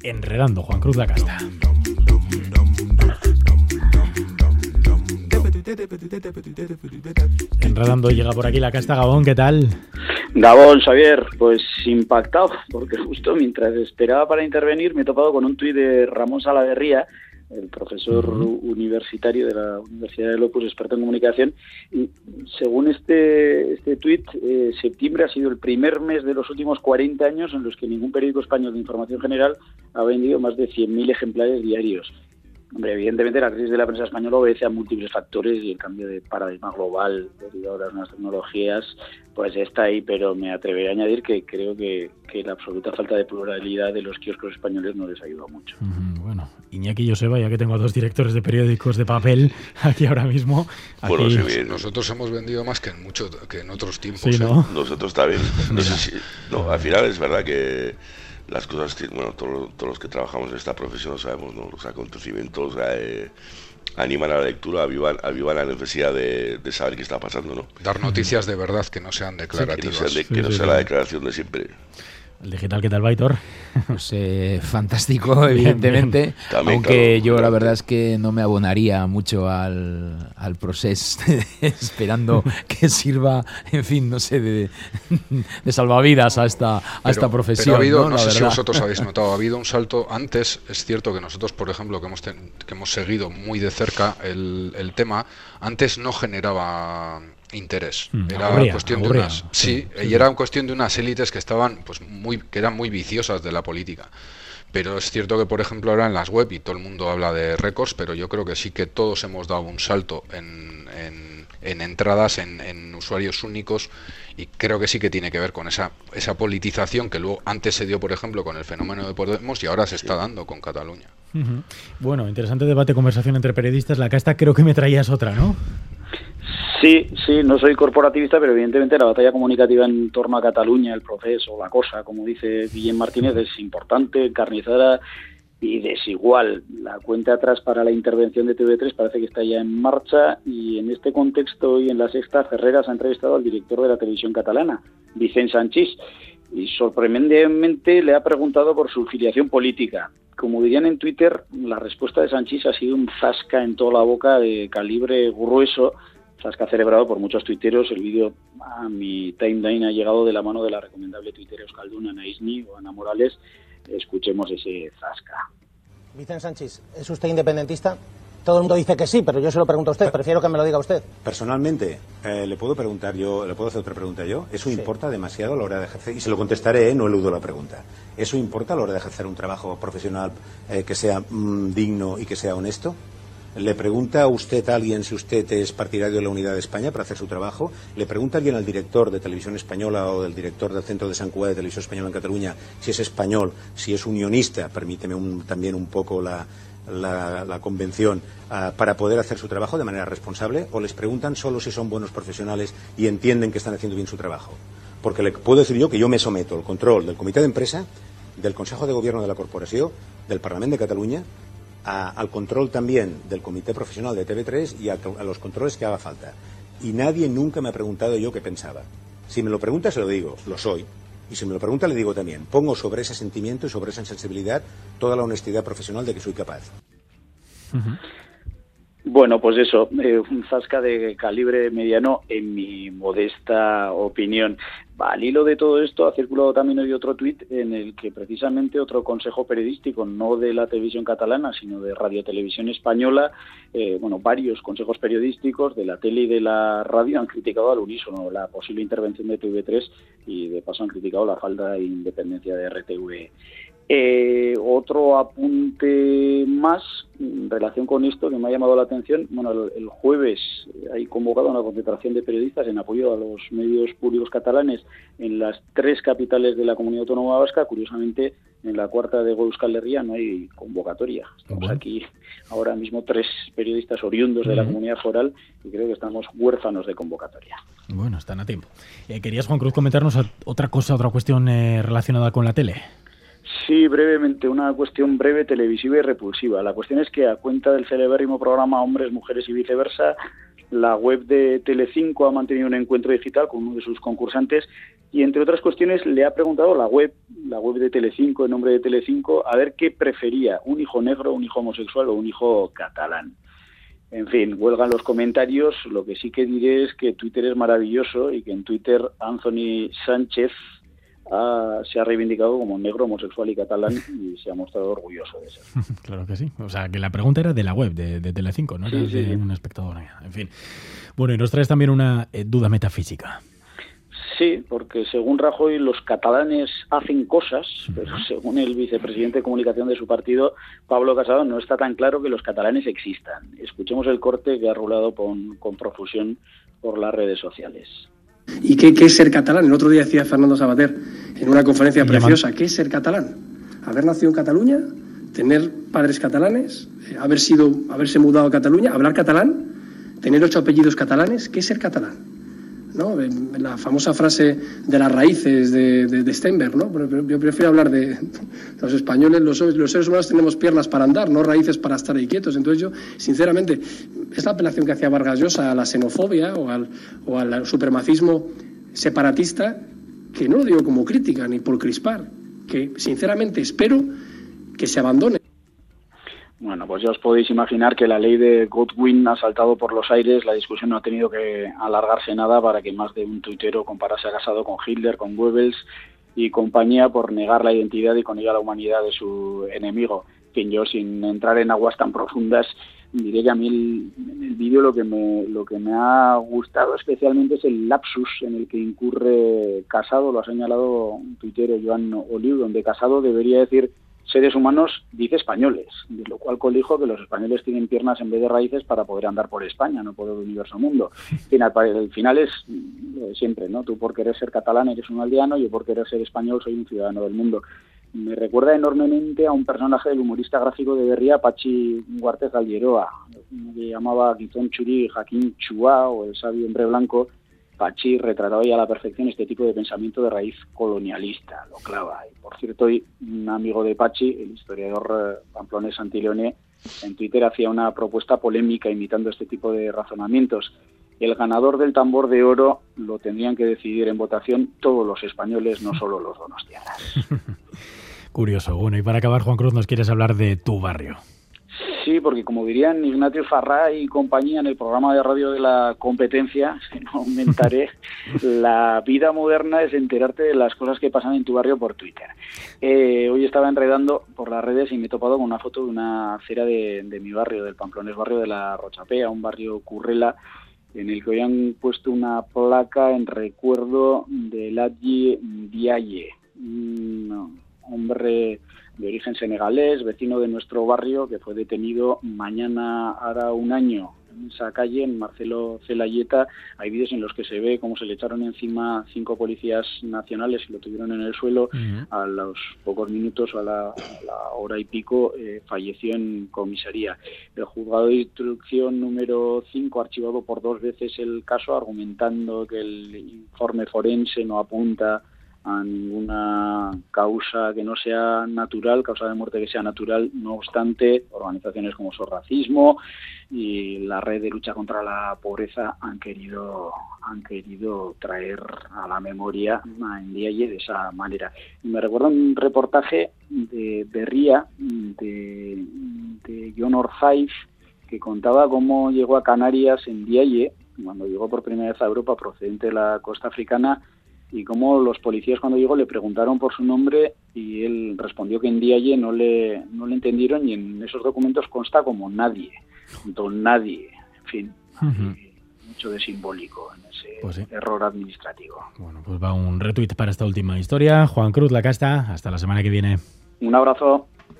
Enredando, Juan Cruz Lacasta. Enredando llega por aquí Lacasta. Gabón, ¿qué tal? Gabón, Xavier, pues impactado, porque justo mientras esperaba para intervenir me he topado con un tuit de Ramón Salaverría, el profesor universitario de la Universidad del Opus, experto en comunicación, y según este tuit, septiembre ha sido el primer mes de los últimos 40 años en los que ningún periódico español de información general ha vendido más de 100.000 ejemplares diarios. Hombre, evidentemente la crisis de la prensa española obedece a múltiples factores y el cambio de paradigma global derivado de las nuevas tecnologías pues está ahí, pero me atreveré a añadir que creo que la absoluta falta de pluralidad de los kioscos españoles no les ha ayudado mucho. Bueno, Iñaki y Joseba, ya que tengo a dos directores de periódicos de papel aquí ahora mismo. Aquí... Bueno, sí, bien. Nosotros hemos vendido más que en otros tiempos. Sí, ¿no? Nosotros también. No sé si, al final es verdad que las cosas, bueno, todos los que trabajamos en esta profesión lo sabemos, ¿no? Los acontecimientos animan a la lectura, avivan la necesidad de saber qué está pasando, ¿no? Dar noticias de verdad que no sean declarativas. Que no sea la declaración de siempre. El digital, ¿qué tal, Baitor? Pues fantástico, evidentemente, bien. También, aunque claro, yo la verdad es que no me abonaría mucho al proceso esperando que sirva, en fin, no sé, de salvavidas a esta profesión. Pero ha habido, no sé si vosotros habéis notado, ha habido un salto. Antes es cierto que nosotros, por ejemplo, que hemos seguido muy de cerca el tema, antes no generaba interés. Era cuestión de unas era cuestión de unas élites que estaban que eran muy viciosas de la política. Pero es cierto que, por ejemplo, ahora en las web y todo el mundo habla de récords, pero yo creo que sí que todos hemos dado un salto en entradas, en usuarios únicos, y creo que sí que tiene que ver con esa politización que luego antes se dio, por ejemplo, con el fenómeno de Podemos y ahora se está dando con Cataluña. Bueno, interesante debate, conversación entre periodistas. Lacasta, creo que me traías otra, ¿no? Sí, no soy corporativista, pero evidentemente la batalla comunicativa en torno a Cataluña, el proceso, la cosa, como dice Guillem Martínez, es importante, encarnizada y desigual. La cuenta atrás para la intervención de TV3 parece que está ya en marcha, y en este contexto y en La Sexta, Ferreras ha entrevistado al director de la televisión catalana, Vicent Sanchis, y sorprendentemente le ha preguntado por su filiación política. Como dirían en Twitter, la respuesta de Sanchis ha sido un zasca en toda la boca de calibre grueso, zasca celebrado por muchos tuiteros. El vídeo a mi timeline ha llegado de la mano de la recomendable tuitera euskalduna Ana Isni o Ana Morales. Escuchemos ese zasca. Vicent Sanchis, ¿es usted independentista? Todo el mundo dice que sí, pero yo se lo pregunto a usted, prefiero que me lo diga usted. Personalmente, ¿le puedo hacer otra pregunta yo? ¿Eso importa demasiado a la hora de ejercer? Y se lo contestaré, no eludo la pregunta. ¿Eso importa a la hora de ejercer un trabajo profesional que sea digno y que sea honesto? ¿Le pregunta a usted a alguien si usted es partidario de la unidad de España para hacer su trabajo? ¿Le pregunta a alguien al director de Televisión Española o del director del Centro de Sant Cugat de Televisión Española en Cataluña si es español, si es unionista? Permíteme también un poco la convención para poder hacer su trabajo de manera responsable, o les preguntan solo si son buenos profesionales y entienden que están haciendo bien su trabajo. Porque le puedo decir yo que yo me someto al control del Comité de Empresa, del Consejo de Gobierno de la Corporación, del Parlamento de Cataluña, al control también del Comité Profesional de TV3 y a los controles que haga falta. Y nadie nunca me ha preguntado yo qué pensaba. Si me lo pregunta se lo digo, lo soy. Y si me lo pregunta le digo también, pongo sobre ese sentimiento y sobre esa sensibilidad toda la honestidad profesional de que soy capaz. Bueno, pues eso, un zasca de calibre mediano en mi modesta opinión. Al hilo de todo esto ha circulado también hoy otro tuit en el que precisamente otro consejo periodístico, no de la televisión catalana, sino de Radio Televisión Española, varios consejos periodísticos de la tele y de la radio han criticado al unísono la posible intervención de TV3 y de paso han criticado la falta de independencia de RTV. Otro apunte más en relación con esto que me ha llamado la atención. El jueves hay convocado una concentración de periodistas en apoyo a los medios públicos catalanes en las 3 capitales de la Comunidad Autónoma Vasca. Curiosamente, en la cuarta de Euskal Herria no hay convocatoria. Estamos aquí ahora mismo 3 periodistas oriundos de la comunidad foral y creo que estamos huérfanos de convocatoria. Bueno, están a tiempo. ¿Querías, Juan Cruz, comentarnos otra cuestión relacionada con la tele? Sí, brevemente, una cuestión breve, televisiva y repulsiva. La cuestión es que, a cuenta del celebérrimo programa Hombres, Mujeres y Viceversa, la web de Telecinco ha mantenido un encuentro digital con uno de sus concursantes y entre otras cuestiones le ha preguntado la web de Telecinco, en nombre de Telecinco, a ver qué prefería, un hijo negro, un hijo homosexual o un hijo catalán. En fin, huelgan los comentarios. Lo que sí que diré es que Twitter es maravilloso y que en Twitter Anthony Sánchez se ha reivindicado como negro, homosexual y catalán y se ha mostrado orgulloso de ser. Claro que sí. O sea, que la pregunta era de la web, de Telecinco, no era de un espectador. En fin. Bueno, y nos traes también una duda metafísica. Sí, porque según Rajoy los catalanes hacen cosas, pero según el vicepresidente de comunicación de su partido, Pablo Casado, no está tan claro que los catalanes existan. Escuchemos el corte que ha rulado con profusión por las redes sociales. ¿Y qué es ser catalán? El otro día decía Fernando Savater en una conferencia preciosa, ¿qué es ser catalán? Haber nacido en Cataluña, tener padres catalanes, haberse mudado a Cataluña, hablar catalán, tener 8 apellidos catalanes, ¿qué es ser catalán? ¿No? La famosa frase de las raíces de Steinberg, ¿no? Yo prefiero hablar de los españoles, los seres humanos tenemos piernas para andar, no raíces para estar ahí quietos. Entonces yo, sinceramente, esta apelación que hacía Vargas Llosa a la xenofobia o al supremacismo separatista, que no lo digo como crítica ni por crispar, que sinceramente espero que se abandone. Bueno, pues ya os podéis imaginar que la ley de Godwin ha saltado por los aires, la discusión no ha tenido que alargarse nada para que más de un tuitero comparase a Casado con Hitler, con Goebbels y compañía por negar la identidad y con ella la humanidad de su enemigo. En fin, yo sin entrar en aguas tan profundas diré que a mí el vídeo lo que me ha gustado especialmente es el lapsus en el que incurre Casado, lo ha señalado un tuitero, Joan Oliu, donde Casado debería decir seres humanos, dice españoles, de lo cual colijo que los españoles tienen piernas en vez de raíces para poder andar por España, no por el universo mundo. El final es siempre, ¿no? Tú por querer ser catalán eres un aldeano, yo por querer ser español soy un ciudadano del mundo. Me recuerda enormemente a un personaje del humorista gráfico de Berria, Pachi Huartez Galleroa, que llamaba Gizón Churi, Jaquín Chua o el sabio hombre blanco. Pachi retrataba ya a la perfección este tipo de pensamiento de raíz colonialista, lo clava. Y por cierto, un amigo de Pachi, el historiador pamplonés Santileone, en Twitter hacía una propuesta polémica imitando este tipo de razonamientos. El ganador del tambor de oro lo tendrían que decidir en votación todos los españoles, no solo los donostiarras. Curioso. Bueno, y para acabar, Juan Cruz, nos quieres hablar de tu barrio. Sí, porque como dirían Ignacio Farrá y compañía en el programa de radio de la competencia, si no aumentaré, la vida moderna es enterarte de las cosas que pasan en tu barrio por Twitter. Hoy estaba enredando por las redes y me he topado con una foto de una acera de mi barrio, del pamplonés barrio de la Rochapea, un barrio currela, en el que hoy han puesto una placa en recuerdo de Ladji Diaye, un hombre de origen senegalés, vecino de nuestro barrio, que fue detenido mañana hará un año en esa calle, en Marcelo Celayeta. Hay vídeos en los que se ve cómo se le echaron encima 5 policías nacionales y lo tuvieron en el suelo. A los pocos minutos, a la hora y pico, falleció en comisaría. El juzgado de instrucción número 5 ha archivado por 2 veces el caso, argumentando que el informe forense no apunta a ninguna causa que no sea natural, causa de muerte que sea natural. No obstante, organizaciones como SOS Racismo y la Red de Lucha contra la Pobreza han querido traer a la memoria a Ndiaye de esa manera. Y me recuerda un reportaje de Berria, de John Orzaiz, que contaba cómo llegó a Canarias Ndiaye, cuando llegó por primera vez a Europa procedente de la costa africana, y cómo los policías cuando llegó le preguntaron por su nombre y él respondió que en Ndiaye no le entendieron, y en esos documentos consta como nadie, don nadie, en fin, mucho de simbólico en ese error administrativo. Bueno, pues va un retweet para esta última historia. Juan Cruz Lacasta, hasta la semana que viene. Un abrazo.